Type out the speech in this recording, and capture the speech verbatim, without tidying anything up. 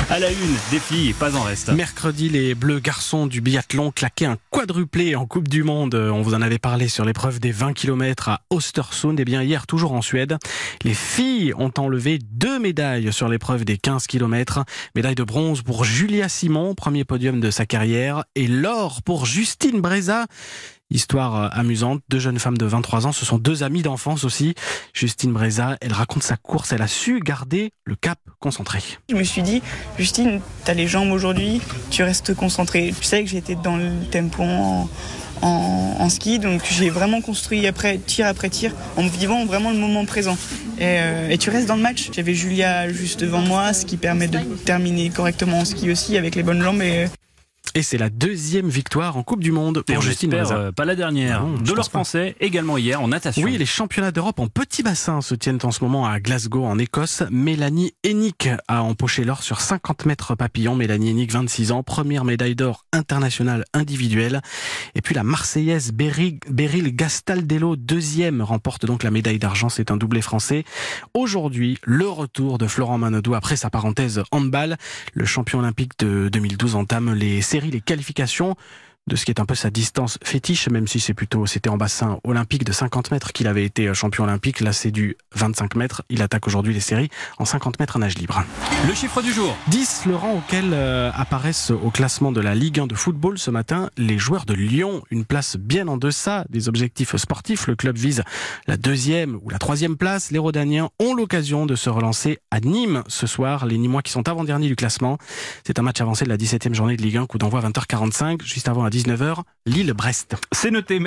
À la une, des filles, pas en reste. Mercredi, les Bleus garçons du biathlon claquaient un quadruplé en Coupe du Monde. On vous en avait parlé sur l'épreuve des vingt kilomètres à Östersund. Et bien hier, toujours en Suède, les filles ont enlevé deux médailles sur l'épreuve des quinze kilomètres. Médaille de bronze pour Julia Simon, premier podium de sa carrière, et l'or pour Justine Breza. Histoire amusante, deux jeunes femmes de vingt-trois ans, ce sont deux amies d'enfance aussi. Justine Breza, elle raconte sa course, elle a su garder le cap concentré. Je me suis dit, Justine, t'as les jambes aujourd'hui, tu restes concentrée. Tu sais que j'étais dans le tempo en, en, en ski, donc j'ai vraiment construit après tir après tir, en me vivant vraiment le moment présent. Et, euh, et tu restes dans le match. J'avais Julia juste devant moi, ce qui permet de terminer correctement en ski aussi, avec les bonnes jambes. Et... Et c'est la deuxième victoire en Coupe du Monde pour Justine Breza. Euh, pas la dernière. Non, de l'or français également hier en natation. Oui, les championnats d'Europe en petit bassin se tiennent en ce moment à Glasgow en Écosse. Mélanie Hennick a empoché l'or sur cinquante mètres papillon. Mélanie Hennick, vingt-six ans, première médaille d'or internationale individuelle. Et puis la Marseillaise Beryl, Beryl Gastaldello, deuxième, remporte donc la médaille d'argent. C'est un doublé français. Aujourd'hui, le retour de Florent Manodou après sa parenthèse handball. Le champion olympique de deux mille douze entame les séries, les qualifications de ce qui est un peu sa distance fétiche, même si c'est plutôt, c'était en bassin olympique de cinquante mètres qu'il avait été champion olympique. Là, c'est du vingt-cinq mètres. Il attaque aujourd'hui les séries en cinquante mètres à nage libre. Le chiffre du jour. dix, le rang auquel euh, apparaissent au classement de la Ligue un de football ce matin les joueurs de Lyon. Une place bien en deçà des objectifs sportifs. Le club vise la deuxième ou la troisième place. Les Rodaniens ont l'occasion de se relancer à Nîmes ce soir. Les Nîmois qui sont avant-derniers du classement. C'est un match avancé de la dix-septième journée de Ligue un, coup d'envoi vingt heures quarante-cinq. Juste avant à dix-neuf heures, Lille-Brest. C'est noté.